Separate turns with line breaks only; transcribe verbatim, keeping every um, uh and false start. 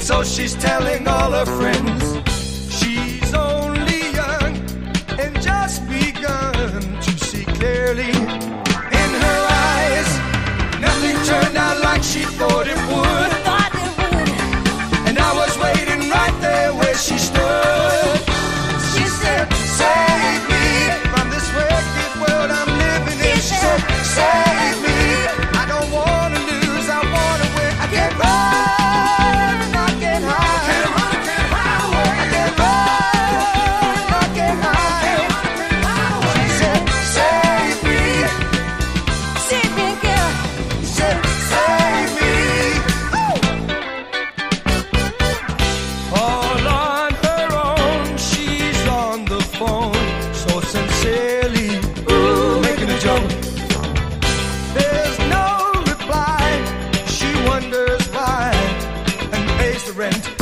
So she's telling all her friends she's only young and just begun to see clearly. In her eyes, nothing turned out like she thought it would. And I was waiting right there where she stood. She said, save me from this wicked world I'm living in. She said, save me. I don't want to lose, I want to win. I can't run. There's no reply. She wonders why and pays the rent.